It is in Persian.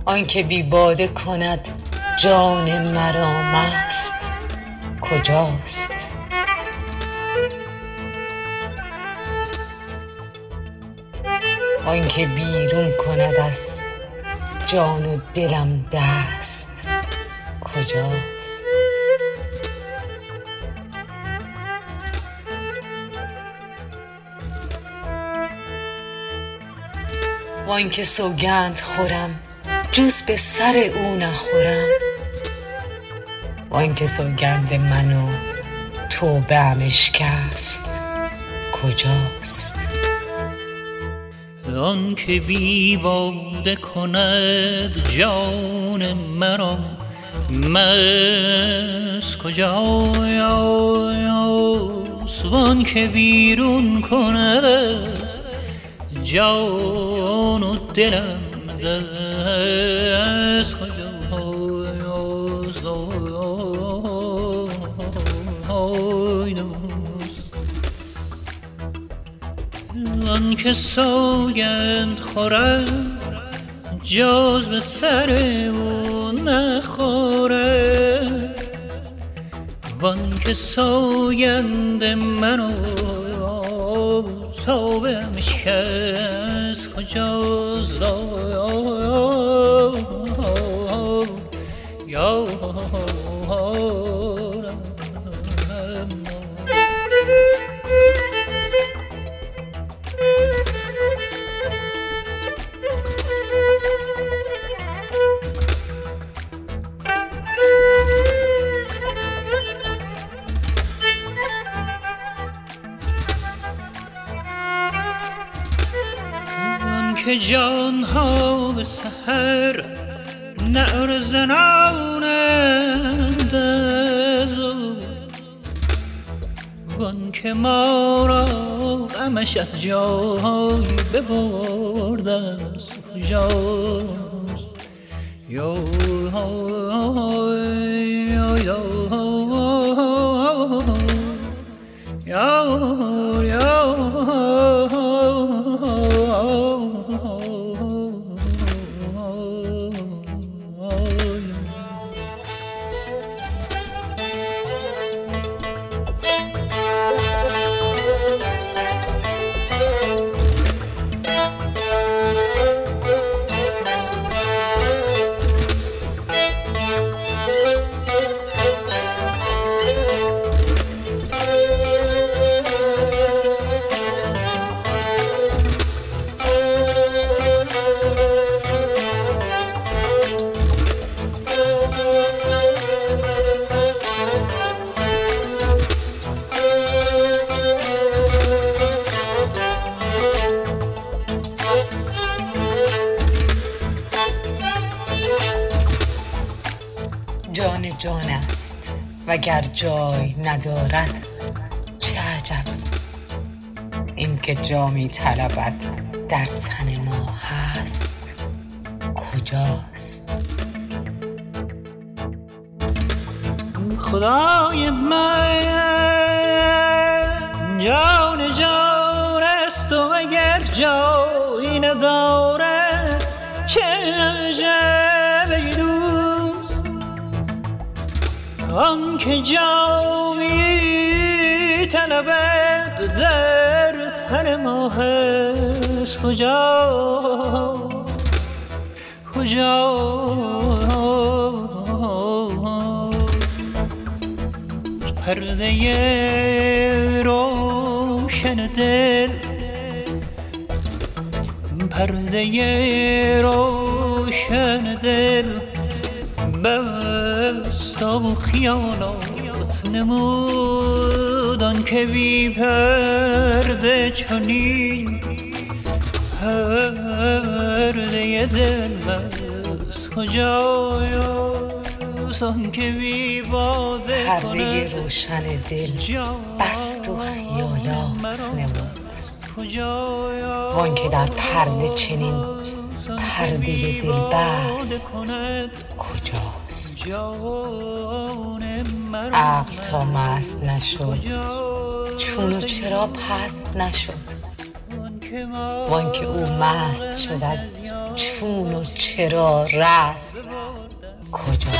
آنکه بی باده کند جان مرا مست کجاست؟ آنکه بیرون کند از جان و دلم دست کجاست؟ وآنکه سوگند خورم جز به سر او نخورم، وآنکه سوگند من و توبه ام اشکست کجاست؟ آنکه بی باده کند جان مرا مست کجاست؟ وآنکه بیرون کند از جان و دلم دست کجاست؟ آنکه سوگند خورم جز به سر او نخورم، وآنکه سوگند منو توبه ام اشکست کجاست؟ که جانها به سحر نعره زنانند از او، وآنکه ما را غمش از جای ببرد از کجاست؟ جان جان است وگر جای ندارد چه عجب، این که جا می طلبد در تن ما هست کجاست؟ خدای من جان جان است و اگر جایی ندارد چه عجب ای دوست، آنکه جا می طلبد در تن ما هست کجاست؟ پرده روشن دل، پرده روشن دل بست و خیالات نمود، آنکه بی پرده چنین پرده دل بست کجاست؟ آنکه بی باده پرده روشن دل بست و خیالات نمود، وآنکه در پرده چنین پرده دل بست کجاست؟ عقل تا مست نشد چون و چرا پست نشد، وانکه او مست شد از چون و چرا رست کجا.